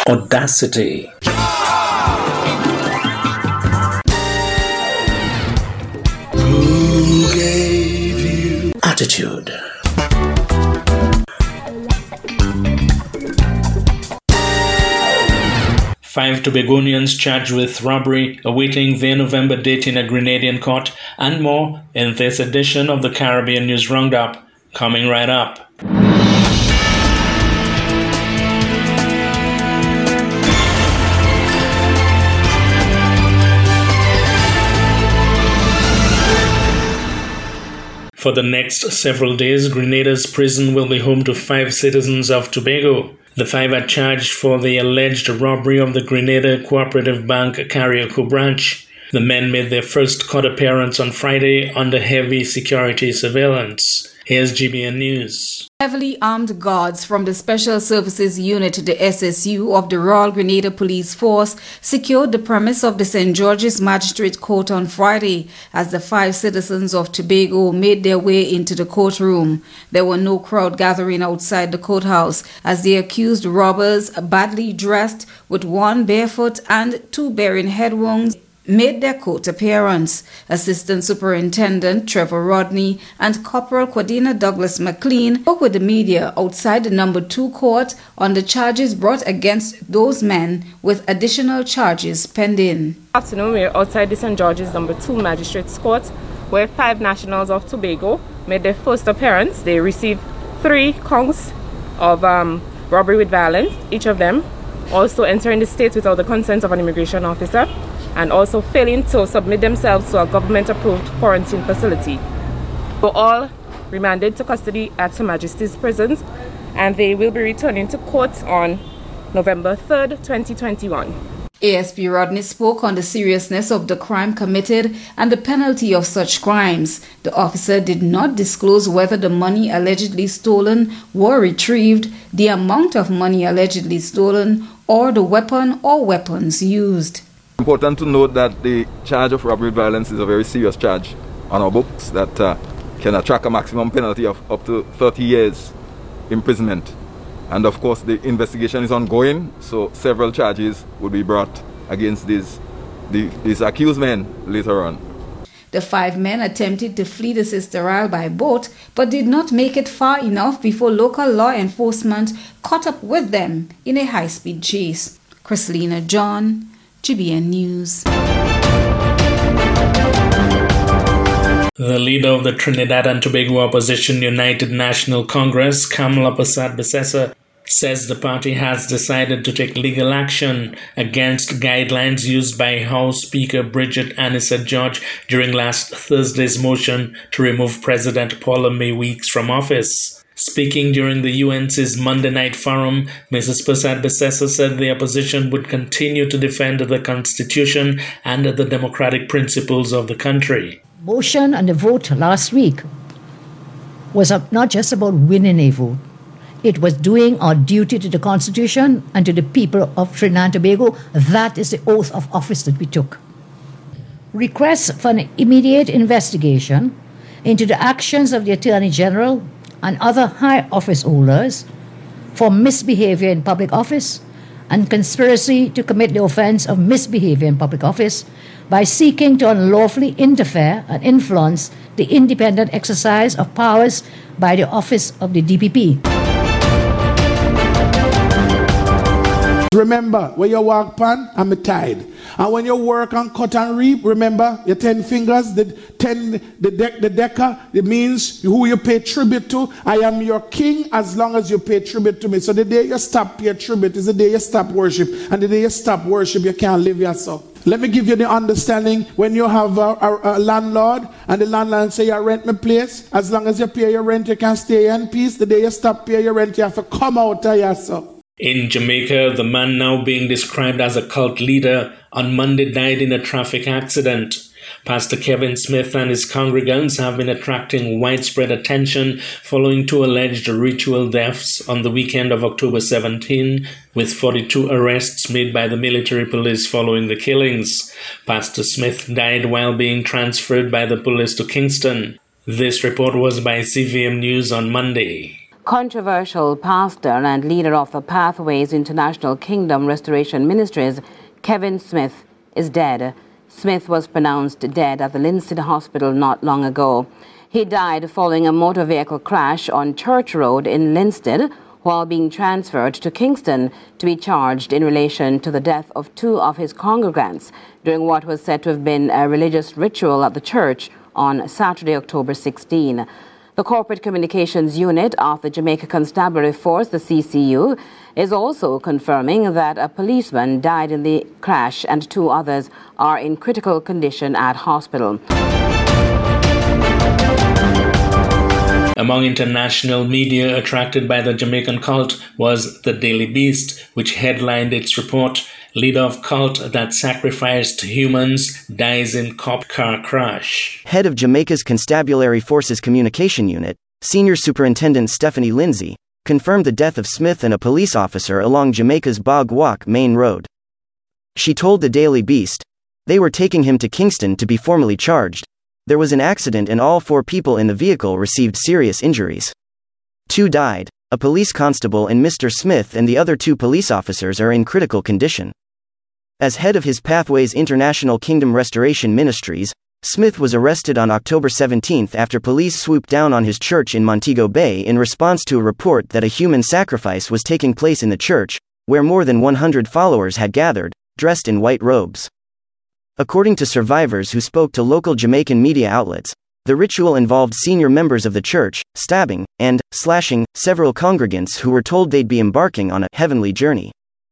Audacity. Who gave you attitude? Five Tobagonians charged with robbery awaiting their November date in a Grenadian court, and more in this edition of the Caribbean News Roundup, coming right up. For the next several days, Grenada's prison will be home to 5 citizens of Tobago. The 5 are charged for the alleged robbery of the Grenada Cooperative Bank Carriacou branch. The men made their first court appearance on Friday under heavy security surveillance. Here's GBN News. Heavily armed guards from the Special Services Unit, the SSU, of the Royal Grenada Police Force secured the premise of the St. George's Magistrate Court on Friday as the 5 citizens of Tobago made their way into the courtroom. There were no crowd gathering outside the courthouse as the accused robbers, badly dressed with 1 barefoot and 2 bearing head wounds, made their court appearance. Assistant Superintendent Trevor Rodney and Corporal Quadina Douglas McLean spoke with the media outside the number 2 court on the charges brought against those men, with additional charges pending. Good afternoon, we are outside the St. George's number 2 Magistrates Court, where 5 nationals of Tobago made their first appearance. They received 3 counts of robbery with violence, each of them also entering the state without the consent of an immigration officer, and also failing to submit themselves to a government-approved quarantine facility. They were all remanded to custody at Her Majesty's prisons, and they will be returning to court on November 3rd, 2021. ASP Rodney spoke on the seriousness of the crime committed and the penalty of such crimes. The officer did not disclose whether the money allegedly stolen were retrieved, the amount of money allegedly stolen, or the weapon or weapons used. Important to note that the charge of robbery with violence is a very serious charge on our books that can attract a maximum penalty of up to 30 years imprisonment. And of course the investigation is ongoing, so several charges will be brought against these accused men later on. The 5 men attempted to flee the Sister Isle by boat but did not make it far enough before local law enforcement caught up with them in a high-speed chase. Chrislina John, GBN News. The leader of the Trinidad and Tobago Opposition United National Congress, Kamla Persad-Bissessar, says the party has decided to take legal action against guidelines used by House Speaker Bridget Annissa-George during last Thursday's motion to remove President Paula May Weeks from office. Speaking during the UNC's Monday night forum, Mrs. Persad-Bissessar said the opposition would continue to defend the Constitution and the democratic principles of the country. Motion and the vote last week was not just about winning a vote. It was doing our duty to the Constitution and to the people of Trinidad and Tobago. That is the oath of office that we took. Requests for an immediate investigation into the actions of the Attorney General and other high office holders for misbehavior in public office and conspiracy to commit the offense of misbehavior in public office by seeking to unlawfully interfere and influence the independent exercise of powers by the office of the DPP. Remember, when you walk pan, I'm a tide. And when you work and cut and reap, remember your 10 fingers, the deca, it means who you pay tribute to. I am your king as long as you pay tribute to me. So the day you stop pay tribute is the day you stop worship. And the day you stop worship, you can't live yourself. Let me give you the understanding. When you have a landlord and the landlord say, you rent my place, as long as you pay your rent, you can stay in peace. The day you stop paying your rent, you have to come out of yourself. In Jamaica, the man now being described as a cult leader on Monday died in a traffic accident. Pastor Kevin Smith and his congregants have been attracting widespread attention following 2 alleged ritual deaths on the weekend of October 17, with 42 arrests made by the military police following the killings. Pastor Smith died while being transferred by the police to Kingston. This report was by CVM News on Monday. Controversial pastor and leader of the Pathways International Kingdom Restoration Ministries, Kevin Smith, is dead. Smith was pronounced dead at the Linstead Hospital not long ago. He died following a motor vehicle crash on Church Road in Linstead while being transferred to Kingston to be charged in relation to the death of two of his congregants during what was said to have been a religious ritual at the church on Saturday, October 16. The Corporate Communications Unit of the Jamaica Constabulary Force, the CCU, is also confirming that a policeman died in the crash and two others are in critical condition at hospital. Among international media attracted by the Jamaican cult was the Daily Beast, which headlined its report, "Leader of cult that sacrificed humans dies in cop car crash." Head of Jamaica's Constabulary Forces Communication Unit, Senior Superintendent Stephanie Lindsay, confirmed the death of Smith and a police officer along Jamaica's Bog Walk Main Road. She told the Daily Beast, "They were taking him to Kingston to be formally charged. There was an accident and all 4 people in the vehicle received serious injuries. 2 died, a police constable and Mr. Smith and the other 2 police officers are in critical condition." As head of his Pathways International Kingdom Restoration Ministries, Smith was arrested on October 17 after police swooped down on his church in Montego Bay in response to a report that a human sacrifice was taking place in the church, where more than 100 followers had gathered, dressed in white robes. According to survivors who spoke to local Jamaican media outlets, the ritual involved senior members of the church stabbing and slashing several congregants who were told they'd be embarking on a heavenly journey.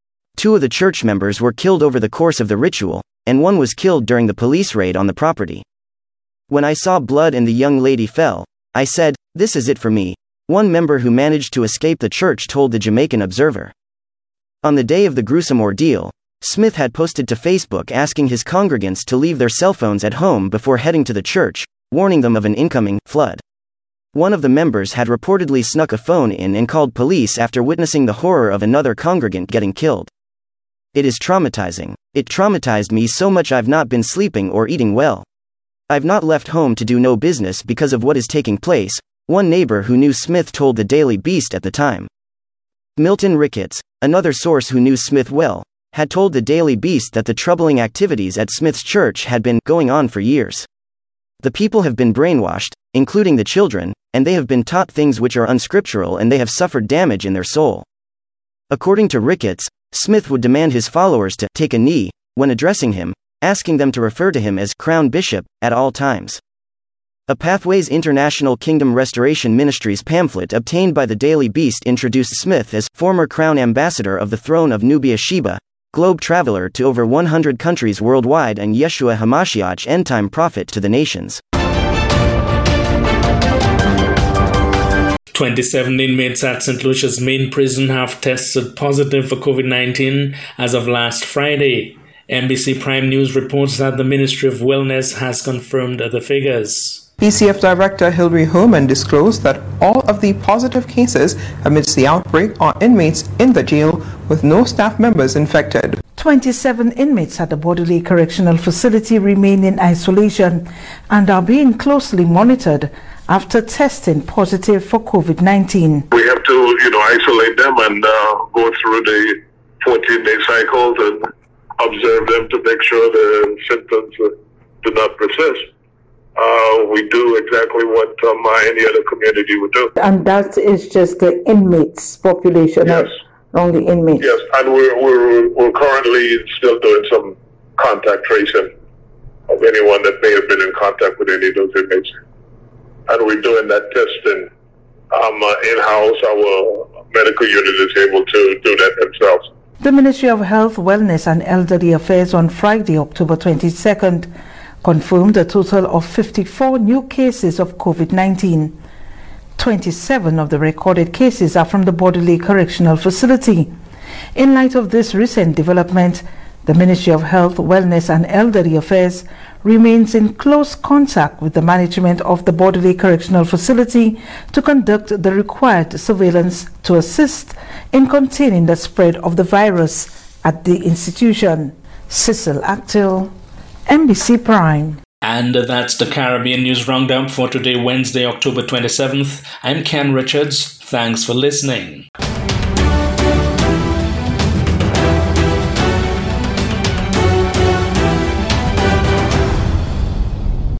2 of the church members were killed over the course of the ritual, and 1 was killed during the police raid on the property. "When I saw blood and the young lady fell, I said, 'This is it for me,' one member who managed to escape the church told the Jamaican Observer. On the day of the gruesome ordeal, Smith had posted to Facebook asking his congregants to leave their cell phones at home before heading to the church, warning them of an incoming flood. One of the members had reportedly snuck a phone in and called police after witnessing the horror of another congregant getting killed. "It is traumatizing. It traumatized me so much I've not been sleeping or eating well. I've not left home to do no business because of what is taking place," one neighbor who knew Smith told the Daily Beast at the time. Milton Ricketts, another source who knew Smith well, had told the Daily Beast that the troubling activities at Smith's church had been going on for years. "The people have been brainwashed, including the children, and they have been taught things which are unscriptural and they have suffered damage in their soul." According to Ricketts, Smith would demand his followers to take a knee when addressing him, asking them to refer to him as Crown Bishop at all times. A Pathways International Kingdom Restoration Ministries pamphlet obtained by the Daily Beast introduced Smith as former Crown Ambassador of the Throne of Nubia Sheba, globe traveler to over 100 countries worldwide, and Yeshua HaMashiach end-time prophet to the nations. 27 inmates at St. Lucia's main prison have tested positive for COVID-19 as of last Friday. NBC Prime News reports that the Ministry of Wellness has confirmed the figures. PCF Director Hilary Herman disclosed that all of the positive cases amidst the outbreak are inmates in the jail with no staff members infected. 27 inmates at the Bordelais Correctional Facility remain in isolation and are being closely monitored after testing positive for COVID-19. We have to, isolate them and go through the 14-day cycles and observe them to make sure the symptoms do not persist. We do exactly what any other community would do. And that is just the inmates population? Yes. Only inmates? Yes, and we're currently still doing some contact tracing of anyone that may have been in contact with any of those inmates. And we're doing that testing in-house. Our medical unit is able to do that themselves. The Ministry of Health, Wellness and Elderly Affairs on Friday, October 22nd, confirmed a total of 54 new cases of COVID-19. 27 of the recorded cases are from the Bordelais Correctional Facility. In light of this recent development, the Ministry of Health, Wellness and Elderly Affairs remains in close contact with the management of the Bordelais Correctional Facility to conduct the required surveillance to assist in containing the spread of the virus at the institution. Cecil Actil, NBC Prime. And that's the Caribbean News Roundup for today, Wednesday, October 27th. I'm Ken Richards. Thanks for listening.